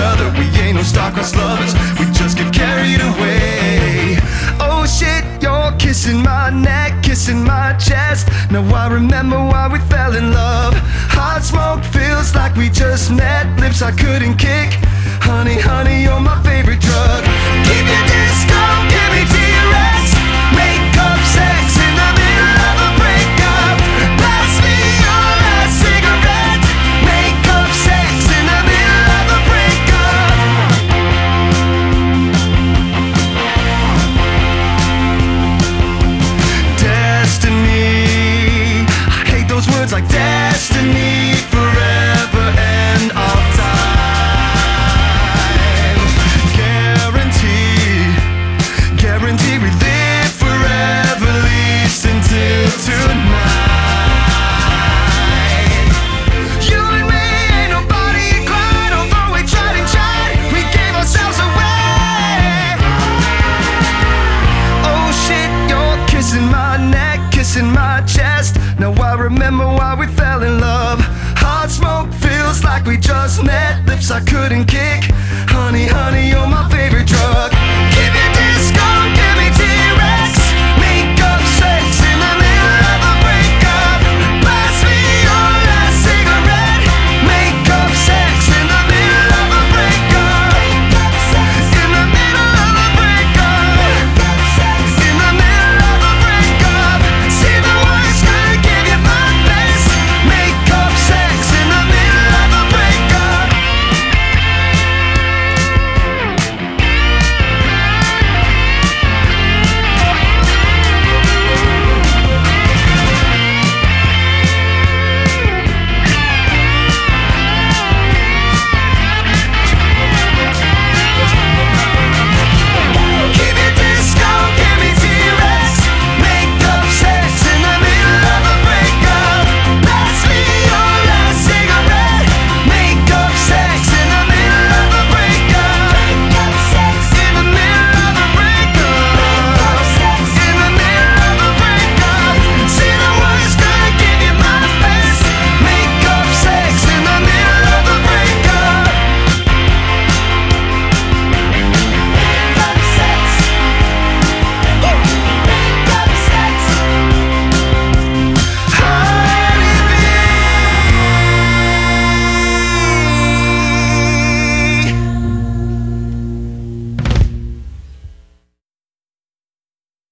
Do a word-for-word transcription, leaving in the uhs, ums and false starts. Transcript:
other. We ain't no star-crossed lovers, we just get carried away. Oh shit, you're kissing my neck, kissing my chest. Now I remember why we fell in love. Hot smoke feels like we just met, lips I couldn't kick. Honey, honey, you're my favorite drug. Keep your disco, give me T-Rex. Make up sex in the middle of a breakup. Pass me your last cigarette. Make up sex in the middle of a breakup. Destiny, I hate those words like destiny. Forever and all time. Guarantee, guarantee we live forever, least until tonight. You and me ain't nobody inclined, although we tried and tried, we gave ourselves away. Oh shit, you're kissing my neck, kissing my chest. Now I remember why we fell in love. Hot smoke feels like we just met, lips I couldn't kick. Honey, honey, you're my favorite drug.